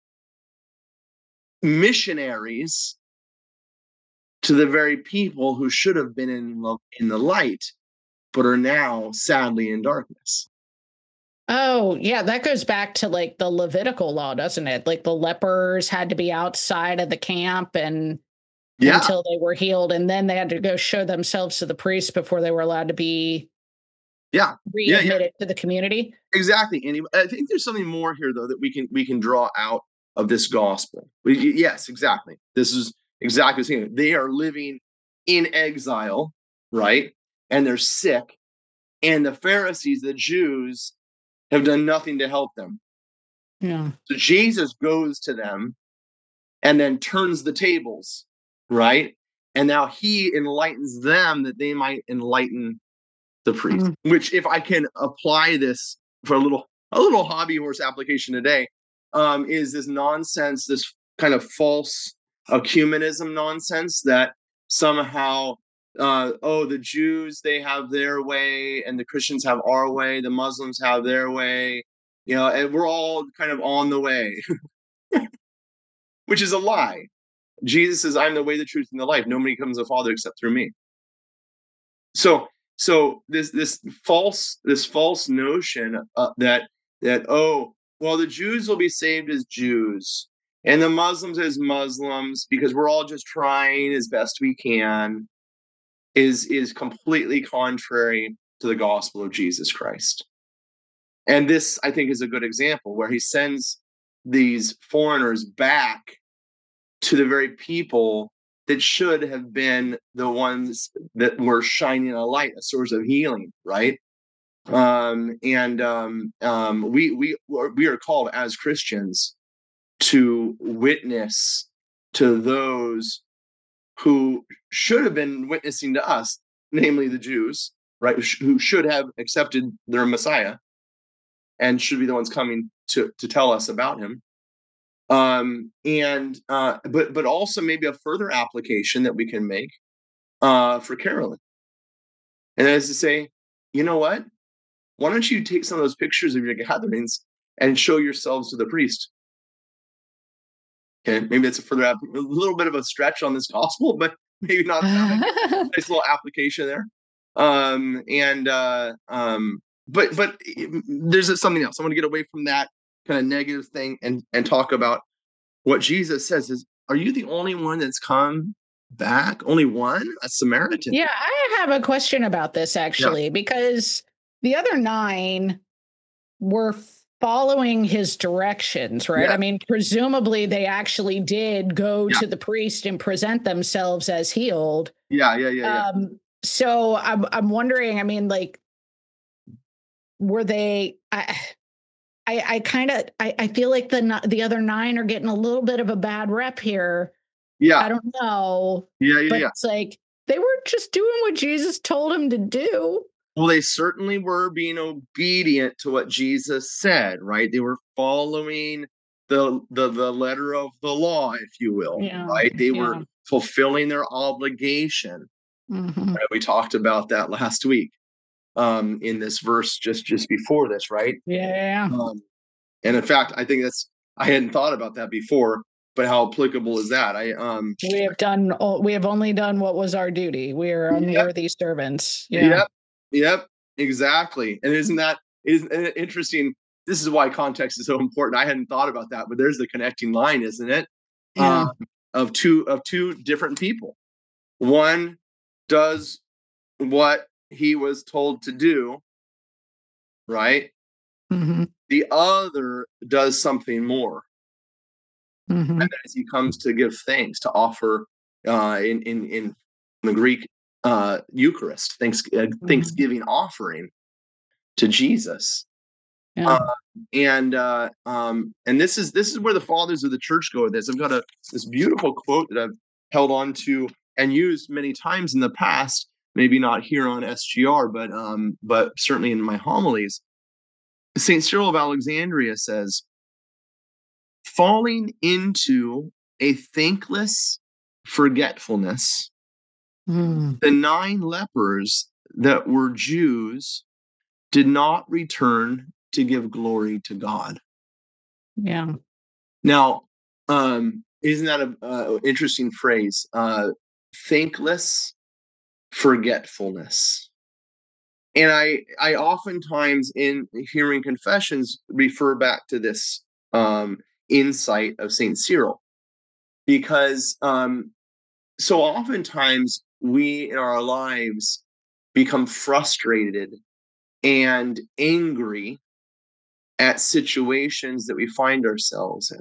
missionaries to the very people who should have been in the light, but are now sadly in darkness. Oh, yeah, that goes back to like the Levitical law, doesn't it? Like the lepers had to be outside of the camp and until they were healed, and then they had to go show themselves to the priest before they were allowed to be readmitted to the community. Exactly. And I think there's something more here though that we can draw out of this gospel. Yes, exactly. This is exactly the same. They are living in exile, right? And they're sick. And the Pharisees, the Jews, have done nothing to help them. Yeah. So Jesus goes to them and then turns the tables, right? And now he enlightens them that they might enlighten the priest. Which, if I can apply this for a little hobby horse application today, is this nonsense, this kind of false ecumenism nonsense that somehow the Jews, they have their way and the Christians have our way, the Muslims have their way, and we're all kind of on the way. Which is a lie. Jesus says, I'm the way, the truth, and the life. Nobody comes to the Father except through me. So this false notion that the Jews will be saved as Jews and the Muslims as Muslims because we're all just trying as best we can is completely contrary to the gospel of Jesus Christ. And this, I think, is a good example where he sends these foreigners back to the very people that should have been the ones that were shining a light, a source of healing, right? We are called as Christians to witness to those who should have been witnessing to us, namely the Jews, right? Who should have accepted their Messiah and should be the ones coming to tell us about him. But also maybe a further application that we can make for Carolyn. And that is to say, you know what? Why don't you take some of those pictures of your gatherings and show yourselves to the priest? Okay, maybe that's a little bit of a stretch on this gospel, but maybe not. Nice little application there. But there's something else. I want to get away from that kind of negative thing and talk about what Jesus says is, are you the only one that's come back? Only one? A Samaritan? Yeah, I have a question about this actually, because the other 9 were following his directions, right? Yeah. I mean, presumably they actually did go to the priest and present themselves as healed. Yeah. So I'm wondering, I mean, like, were they? I feel like the other 9 are getting a little bit of a bad rep here. Yeah. I don't know. But it's like they were just doing what Jesus told them to do. Well, they certainly were being obedient to what Jesus said, right? They were following the letter of the law, if you will, right? They were fulfilling their obligation. Mm-hmm. Right? We talked about that last week in this verse just before this, right? Yeah. And in fact, I think I hadn't thought about that before, but how applicable is that? We have only done what was our duty. We are unworthy servants. Yep, exactly. And isn't it interesting? This is why context is so important. I hadn't thought about that, but there's the connecting line, isn't it? Yeah. Of two different people. One does what he was told to do, right? Mm-hmm. The other does something more. Mm-hmm. And as he comes to give thanks, to offer in the Greek, Eucharist, Thanksgiving offering to Jesus. Yeah. And this is where the fathers of the church go with this. I've got this beautiful quote that I've held on to and used many times in the past, maybe not here on SGR, but certainly in my homilies. Saint Cyril of Alexandria says, falling into a thankless forgetfulness, Mm. the 9 lepers that were Jews did not return to give glory to God. Yeah. Now, isn't that an interesting phrase? Thankless forgetfulness. And I oftentimes in hearing confessions refer back to this insight of Saint Cyril, because so oftentimes we in our lives become frustrated and angry at situations that we find ourselves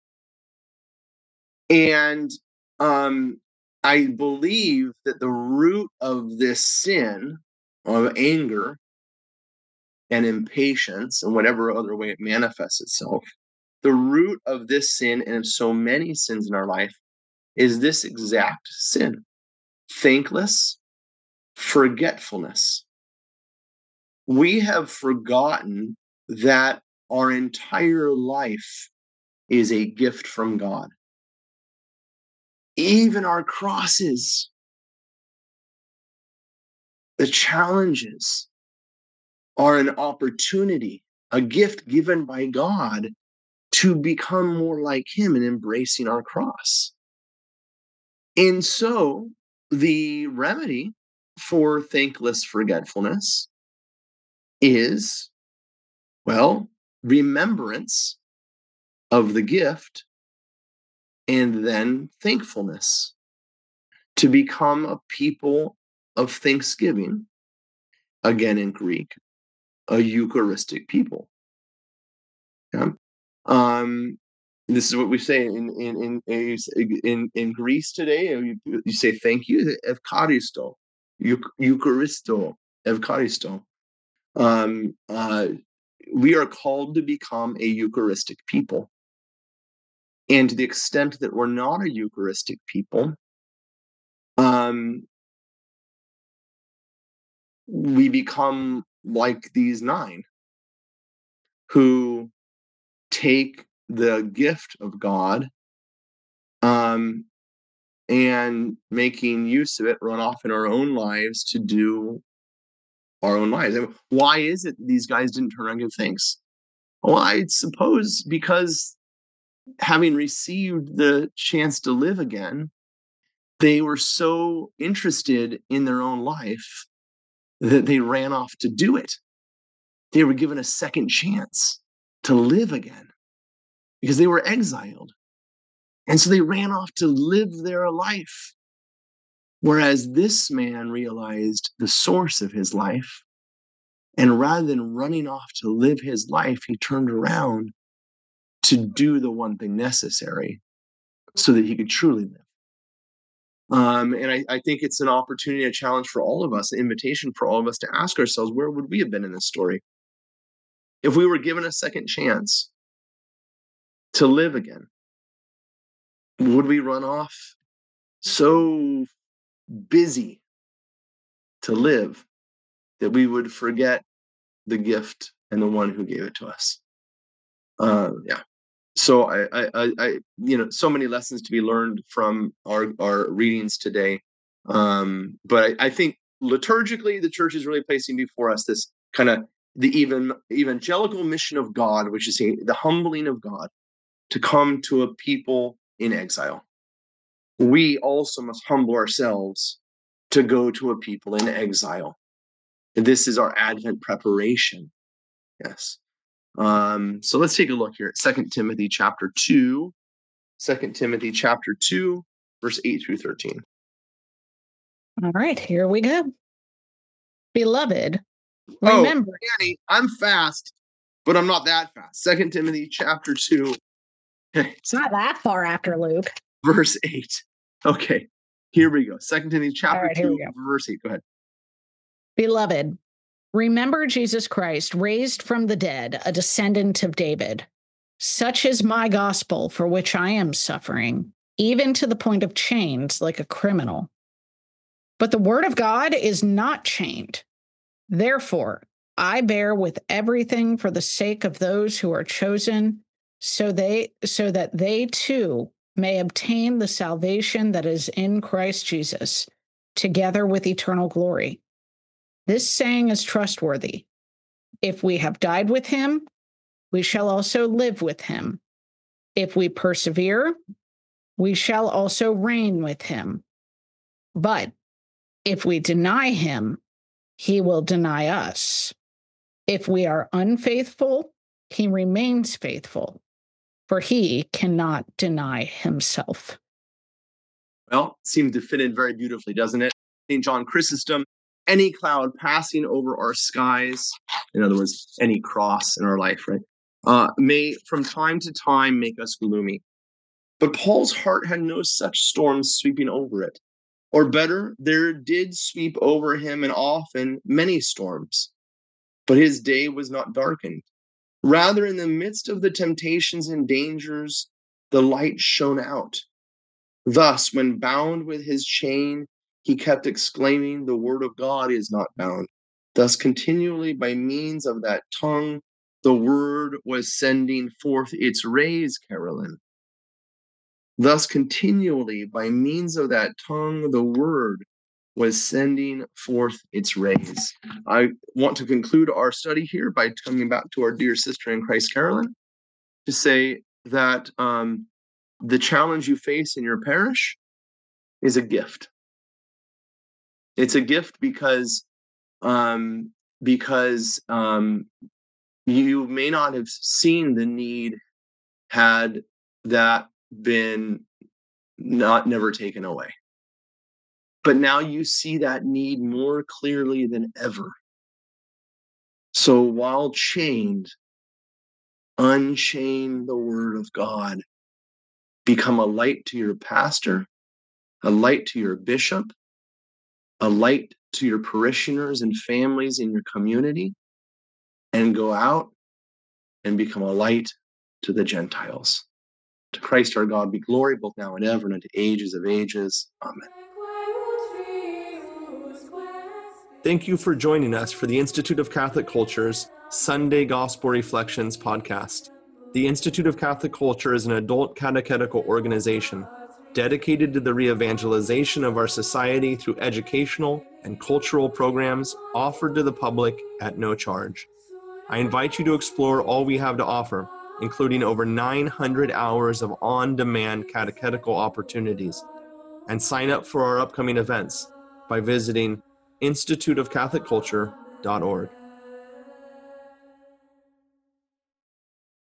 in. And I believe that the root of this sin of anger and impatience, and whatever other way it manifests itself, the root of this sin and of so many sins in our life is this exact sin: thankless forgetfulness. We have forgotten that our entire life is a gift from God. Even our crosses, the challenges, are an opportunity, a gift given by God to become more like Him in embracing our cross. And so the remedy for thankless forgetfulness is, well, remembrance of the gift and then thankfulness, to become a people of thanksgiving, again in Greek, a Eucharistic people. Yeah. This is what we say in Greece today. You say thank you, Evcharisto, Eucharisto, Evcharisto. We are called to become a Eucharistic people, and to the extent that we're not a Eucharistic people, we become like these 9 who take the gift of God, and making use of it, run off in our own lives to do our own lives. I mean, why is it these guys didn't turn around and give thanks? Well, I suppose because having received the chance to live again, they were so interested in their own life that they ran off to do it. They were given a second chance to live again because they were exiled. And so they ran off to live their life. Whereas this man realized the source of his life. And rather than running off to live his life, he turned around to do the one thing necessary so that he could truly live. And I think it's an opportunity, a challenge for all of us, an invitation for all of us to ask ourselves, where would we have been in this story if we were given a second chance to live again? Would we run off so busy to live that we would forget the gift and the one who gave it to us? Yeah. So I so many lessons to be learned from our readings today. But I think liturgically, the church is really placing before us this kind of the evangelical mission of God, which is the humbling of God to come to a people in exile. We also must humble ourselves to go to a people in exile. And this is our Advent preparation. Yes. So let's take a look here at 2 Timothy chapter 2. 2 Timothy chapter 2, verse 8 through 13. All right, here we go. Beloved, Oh, remember. Annie, I'm fast, but I'm not that fast. 2 Timothy chapter 2, It's not that far after Luke. verse 8. Okay. Here we go. 2 Timothy chapter right, here 2, we go. verse 8. Go ahead. Beloved, remember Jesus Christ, raised from the dead, a descendant of David. Such is my gospel, for which I am suffering, even to the point of chains, like a criminal. But the word of God is not chained. Therefore, I bear with everything for the sake of those who are chosen, so that they too may obtain the salvation that is in Christ Jesus, together with eternal glory. This saying is trustworthy. If we have died with him, we shall also live with him. If we persevere, we shall also reign with him. But if we deny him, he will deny us. If we are unfaithful, he remains faithful, for he cannot deny himself. Well, seems to fit in very beautifully, doesn't it? St. John Chrysostom, any cloud passing over our skies, in other words, any cross in our life, right, may from time to time make us gloomy. But Paul's heart had no such storms sweeping over it. Or better, there did sweep over him, and often many storms. But his day was not darkened. Rather, in the midst of the temptations and dangers, the light shone out. Thus, when bound with his chain, he kept exclaiming, "The word of God is not bound." Thus, continually by means of that tongue, the word was sending forth its rays, Carolyn. Thus, continually by means of that tongue, the word was sending forth its rays. I want to conclude our study here by coming back to our dear sister in Christ, Carolyn, to say that the challenge you face in your parish is a gift. It's a gift because you may not have seen the need had that been never taken away. But now you see that need more clearly than ever. So while chained, unchain the word of God. Become a light to your pastor, a light to your bishop, a light to your parishioners and families in your community, and go out and become a light to the Gentiles. To Christ our God be glory, both now and ever, and unto ages of ages. Amen. Thank you for joining us for the Institute of Catholic Culture's Sunday Gospel Reflections podcast. The Institute of Catholic Culture is an adult catechetical organization dedicated to the re-evangelization of our society through educational and cultural programs offered to the public at no charge. I invite you to explore all we have to offer, including over 900 hours of on-demand catechetical opportunities, and sign up for our upcoming events by visiting instituteofcatholicculture.org.